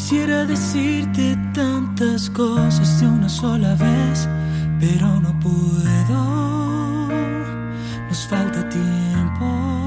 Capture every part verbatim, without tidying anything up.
Quisiera decirte tantas cosas de una sola vez, pero no puedo, nos falta tiempo.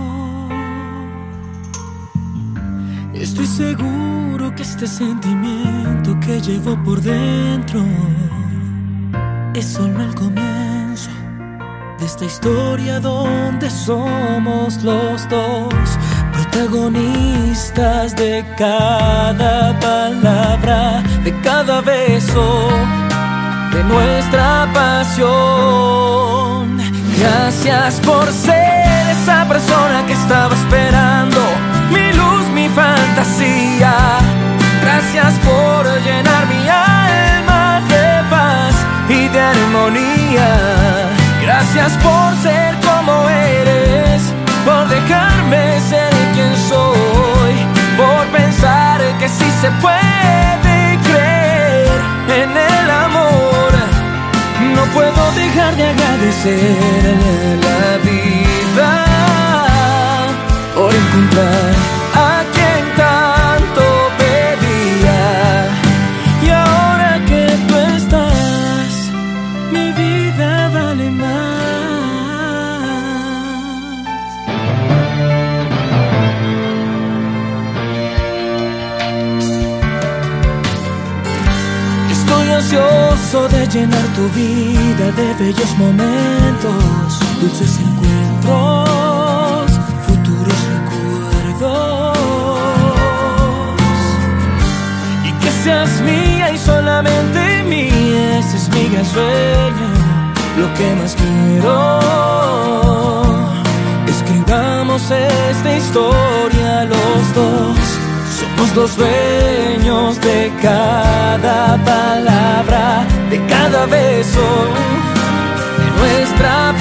Estoy seguro que este sentimiento que llevo por dentro es solo el comienzo de esta historia donde somos los dos protagonistas de cada palabra, de cada beso, de nuestra pasión. Gracias por ser esa persona que estaba esperando, mi luz, mi fantasía. Gracias por llenar mi alma de paz y de armonía. Gracias por ser como eres, por dejarme ser quien soy, por pensar que sí se puede creer en el amor. No puedo dejar de agradecerle la vida por encontrar a quien tanto pedía. Y ahora que tú estás, mi vida vale más. Estoy ansioso de llenar tu vida de bellos momentos, dulces encuentros, futuros recuerdos. Y que seas mía y solamente mía, ese es mi gran sueño, lo que más quiero. Escribamos esta historia los dos, somos los dueños de cada palabra, de cada beso, de nuestra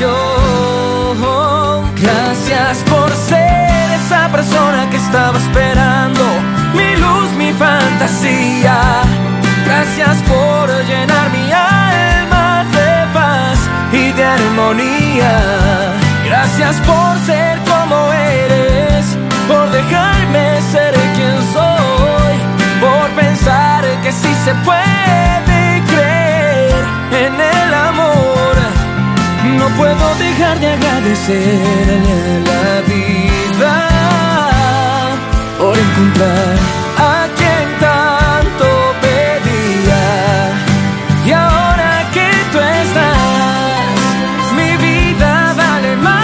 pasión. Gracias por ser esa persona que estaba esperando, mi luz, mi fantasía. Gracias por llenar mi alma de paz y de armonía. Gracias por ser como eres, por dejarme ser quien soy, por pensar que sí se puede creer en el amor. No puedo dejar de agradecerle la vida por encontrar a quien tanto pedía. Y ahora que tú estás, mi vida vale más.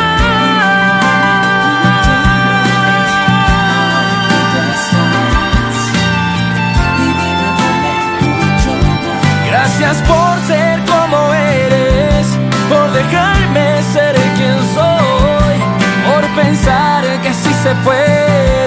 Gracias por ser como eres, por dejarme ser quien soy, por pensar que sí se puede